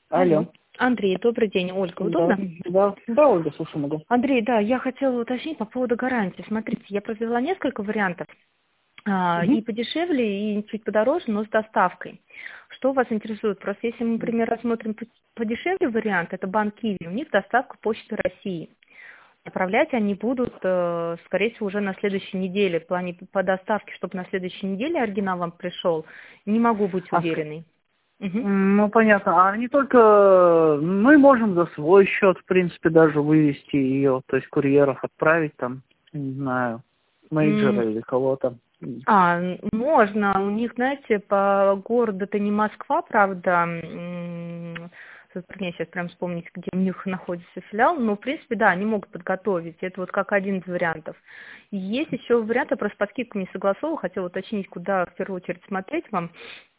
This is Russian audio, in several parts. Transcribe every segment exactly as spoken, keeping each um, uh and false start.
Алло. Алло. Андрей, добрый день. Ольга, удобно? Да, да, да, Ольга, слушаю, могу. Андрей, да, я хотела уточнить по поводу гарантии. Смотрите, я провела несколько вариантов. а, Угу. И подешевле, и чуть подороже, но с доставкой. Что вас интересует? Просто если мы, например, рассмотрим по- подешевле вариант, это банк Киви, у них доставка Почты России. Отправлять они будут, э, скорее всего, уже на следующей неделе. В плане по доставке, чтобы на следующей неделе оригинал вам пришел, не могу быть А, с- уверенной. Мгм. ну, понятно. А не только мы можем за свой счет, в принципе, даже вывести ее, то есть курьеров отправить там, не знаю, М, мейджора или кого-то. А, н- можно. У них, знаете, по городу это не Москва, правда. м, Затрудняюсь сейчас прям вспомнить, где у них находится филиал. Но, в принципе, да, они могут подготовить. Это вот как один из вариантов. Есть еще варианты, просто по скидкам не согласовывала. Хотела уточнить, куда в первую очередь смотреть вам.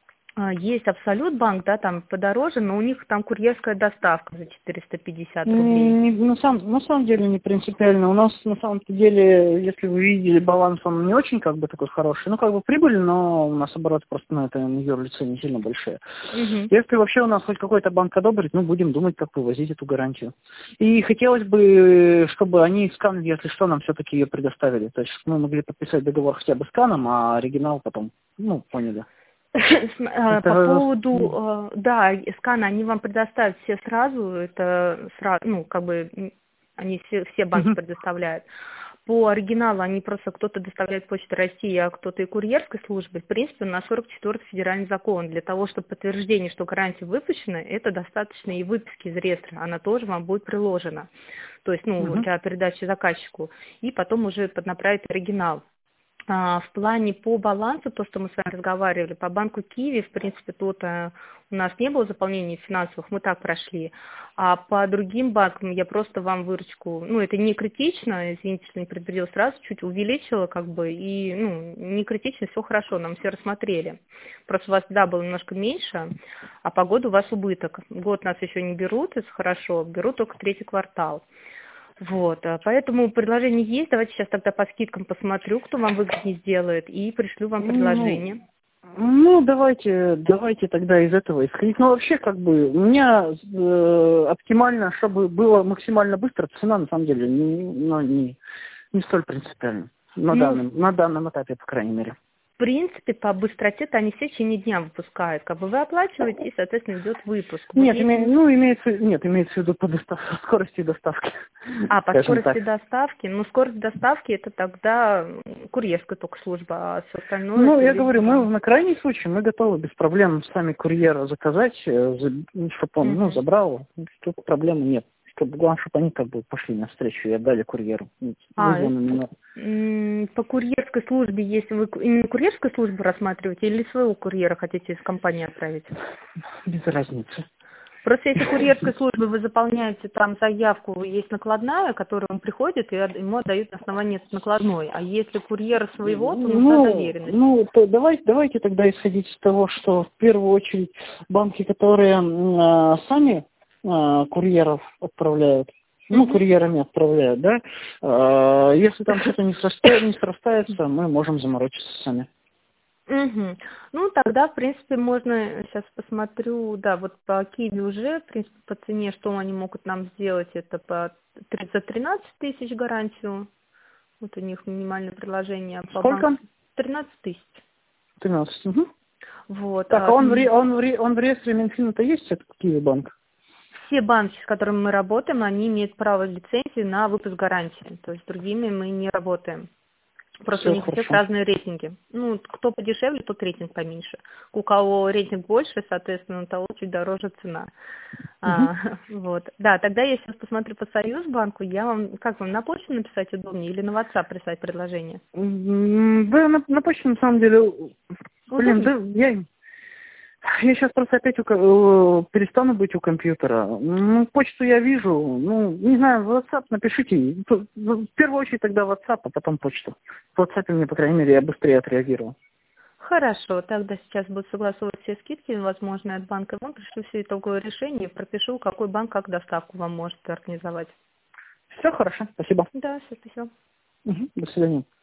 А, Есть Абсолют банк, да, там подороже, но у них там курьерская доставка за четыреста пятьдесят рублей. М, не- На самом, на самом деле не принципиально. У нас на самом деле, если вы видели, баланс он не очень как бы такой хороший. Ну, как бы прибыль, но у нас обороты просто на это юрлице не сильно большие. Мгм. Если вообще у нас хоть какой-то банк одобрит, ну, будем думать, как вывозить эту гарантию. И хотелось бы, чтобы они скан, если что, нам все-таки ее предоставили. То есть мы могли подписать договор хотя бы сканом, а оригинал потом, ну, поняли. См- э, По Это, поводу, э, да, и сканы, они вам предоставят все сразу, это сразу, ну, как бы, м, они все, все банки Мгм. предоставляют. По оригиналу они просто, кто-то доставляет Почту России, а кто-то и курьерской службы. В принципе, на сорок четвёртый федеральный закон. Для того, чтобы подтверждение, что гарантия выпущена, это достаточно и выписки из реестра. Она тоже вам будет приложена. То есть, ну, Мгм. для передачи заказчику. И потом уже поднаправить оригинал. А, В плане по балансу, то, что мы с вами разговаривали, по банку Киви, в принципе, тут э, у нас не было заполнения финансовых, мы так прошли. А по другим банкам я просто вам выручку, ну, это не критично, извините, что не предупредила сразу, чуть увеличила, как бы, и, ну, не критично, все хорошо, нам все рассмотрели. Просто у вас, да, было немножко меньше, а по году у вас убыток. Год нас еще не берут, это хорошо, берут только третий квартал. Вот, а, поэтому предложение есть. Давайте сейчас тогда по скидкам посмотрю, кто вам выгоднее сделает, и пришлю вам Ну, предложение. ну, давайте, давайте тогда из этого исходить. Ну, вообще, как бы, у меня э, оптимально, чтобы было максимально быстро, цена, на самом деле, не, ну, не, не столь принципиальна. На Ну, данном, на данном этапе, по крайней мере. в принципе, по быстроте-то они все в течение дня выпускают. Как бы вы оплачиваете, и, соответственно, идет выпуск. Вот Нет, име- если... ну, имеется, нет, имеется в виду по достав- скорости доставки, А, по скажем так. скорости доставки. Ну, скорость доставки это тогда м, курьерская только служба, а все остальное Ну, это я либо говорю, мы вам. на крайний случай мы готовы без проблем сами курьера заказать, чтобы он ну, Мгм. забрал. Тут проблемы нет. Чтобы, главное, чтобы они как бы пошли навстречу и отдали курьеру. А, Вызвано именно м, по курьерской службе, если вы ку- именно курьерскую службу рассматриваете или своего курьера хотите из компании отправить? без разницы. Просто если курьерской службы вы заполняете там заявку, есть накладная, которая он приходит и от- ему отдают на основании этой накладной. А если курьера своего, то нужна Ну, доверенность. ну то давайте, давайте тогда исходить из того, что в первую очередь банки, которые м, а, сами а, курьеров отправляют, ну, Мгм. курьерами отправляют, да, а, если там что-то не, сроста- не срастается, мы можем заморочиться сами. Мгм. Ну, тогда, в принципе, можно, сейчас посмотрю, да, вот по Киви уже, в принципе, по цене, что они могут нам сделать, это по три- за тринадцать тысяч гарантию, вот у них минимальное предложение, а по банку Сколько? тринадцать тысяч. тринадцать. Мгм. Вот, Так, а а он в, ре- м, он в, ре- он в реестре Минфина-то есть, этот Киевбанк? все банки, с которыми мы работаем, они имеют право лицензии на выпуск гарантии, то есть с другими мы не работаем. Просто у Все них у всех хорошо. разные рейтинги. Ну, кто подешевле, тот рейтинг поменьше. У кого рейтинг больше, соответственно, у того чуть дороже цена. Мгм. А, вот. Да, тогда я сейчас посмотрю по Союзбанку. Я вам, как вам, на почту написать удобнее или на WhatsApp прислать предложение? М, Да, на, на почте, на самом деле, блин, Удобнее? да, я, я сейчас просто опять у ко- э, перестану быть у компьютера. Ну, почту я вижу, ну, не знаю, в WhatsApp напишите. П- В первую очередь тогда WhatsApp, а потом почту. В WhatsApp мне, по крайней мере, я быстрее отреагировал. Хорошо, тогда сейчас буду согласовывать все скидки, возможно, от банка. Я вам пришлю все итоговое решение и пропишу, какой банк как доставку вам может организовать. Все хорошо, спасибо. Да, все, спасибо. Мгм, до свидания.